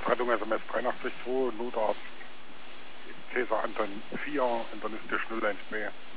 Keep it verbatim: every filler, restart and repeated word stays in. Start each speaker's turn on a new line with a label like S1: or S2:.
S1: Notfallrettung S M S dreiundachtzig zwei, Notarzt Cäsar Anton vier und dann ist der null eins B.